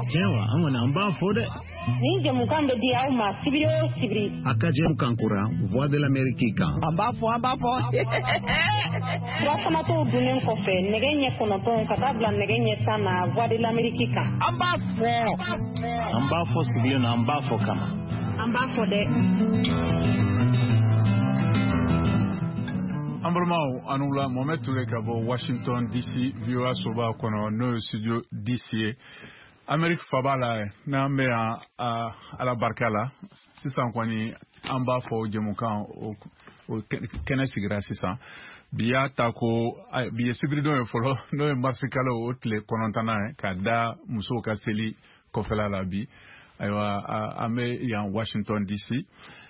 Jewa angona amba fode. Ni jamukan be dia uma sibiri. Akajem kankura voix de l'Amérique kan. Amba fo. Wasama to dunen kofe negenye konoton katabla negenye sana voix de l'Amérique kan. Amba fo sibiri na amba fo kama. Amba fode. Ambremao anula Mohamed Touré kabo Washington DC VOA soba kono no studio DC Amérique fabala na me a la barkala sisan kwani amba fo jemukan o kenesigra sisan biya tako biye sibrido e folo no marsikalo otle konontana ka da muso ka seli kofela la bi aywa ame ya Washington DC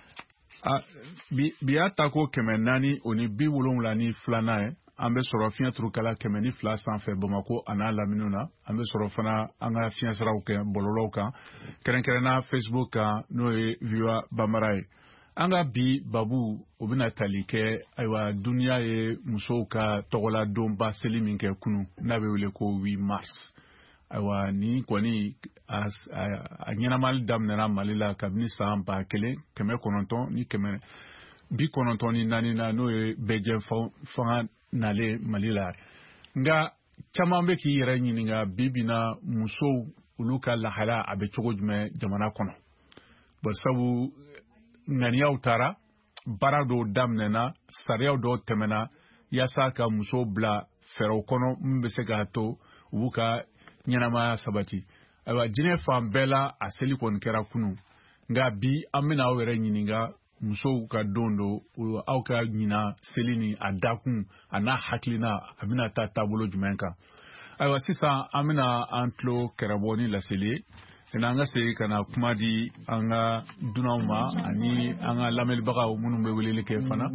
biya tako kemenani oni bi wolonwula ni flana ambe soro fiya turukala kemeni fla sanfɛ Bamako ana laminuna ambe soro fana anga fiya saraw kɛ bololo kan kɛrɛnkɛrɛnna Facebook kan no ye VOA Bambara ye anga bi babu o bɛna tali kɛ aywa duniya ye musow ka tɔgɔla donba seli min kɛ kunu n'a bɛ wele ko 8 mars aywa ni kɔni a ɲɛnamali daminɛna Mali la kabini san 1900 ni 1994 na n'o ye bɛjɛ fanga nale Mali la nga caman bɛ k'i yɛrɛ ɲininka bibina musow olu ka lahala a bɛ cogo jumɛn jamana kɔnɔ basabu ŋaniyaw taara baara dɔw daminɛna sariyaw dɔw tɛmɛna yaasa ka musow bila fɛɛrɛw kɔnɔ min bɛ se k'a to u b'u ka ɲɛnamaya sabati ayiwa jinɛ fan bɛɛ la a seli kɔni kɛra kunu nka bi an bɛna aw yɛrɛ ɲininka musow ka don do aw ka ɲina seli ni a dakun a n'a hakilina a bɛna taa taabolo jumɛn kan ayiwa sisan an bɛna an tulo kɛrɛbɔ ni laseli ye an ka segin ka na kuma di an ka dunanw ma ani an ka lamɛnibagaw minnu bɛ weleli kɛ fana.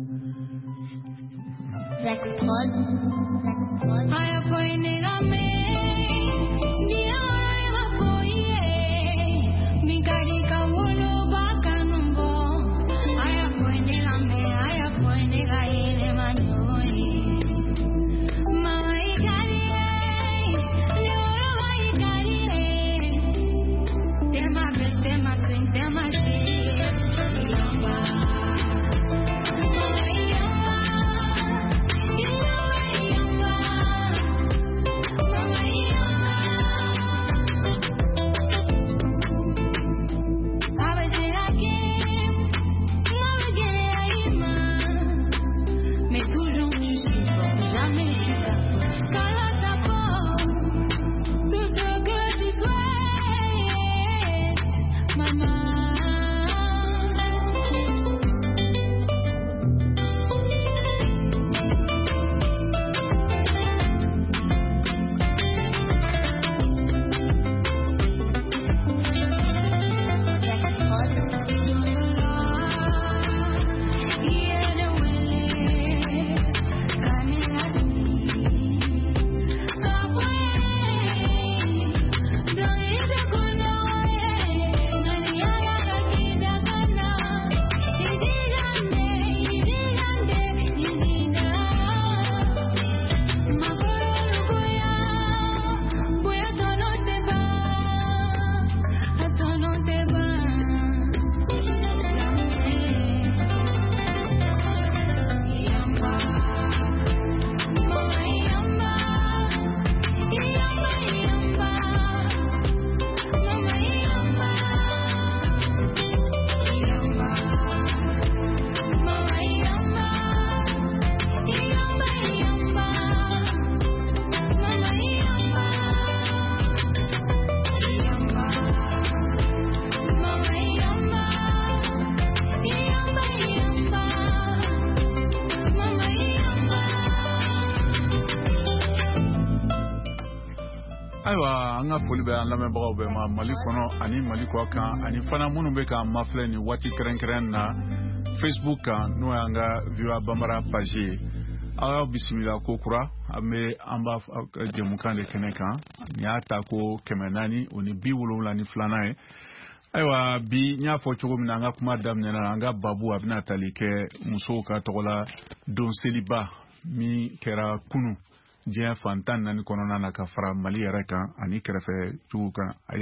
Ayiwa an ka foli bɛ an lamɛnbagaw bɛɛ ma Mali kɔnɔ ani Mali kɔ kan ani fana minnu bɛ k'an mafilɛ nin waati kɛrɛnkɛrɛn na Facebook kan n'o y'an ka VOA Bambara page ye aw bisimila ko kura an bɛ an b'a jɛmukan de kɛnɛ kan nin y'a ta ko 400 o ni 72 ye ayiwa bi n y'a fɔ cogo min na an ka kuma daminɛna an ka babu a bɛna tali kɛ musow ka tɔgɔla don seliba min kɛra kunu diɲɛ fantan naani kɔnɔna na ka fara Mali yɛrɛ kan ani kɛrɛfɛ jugu kan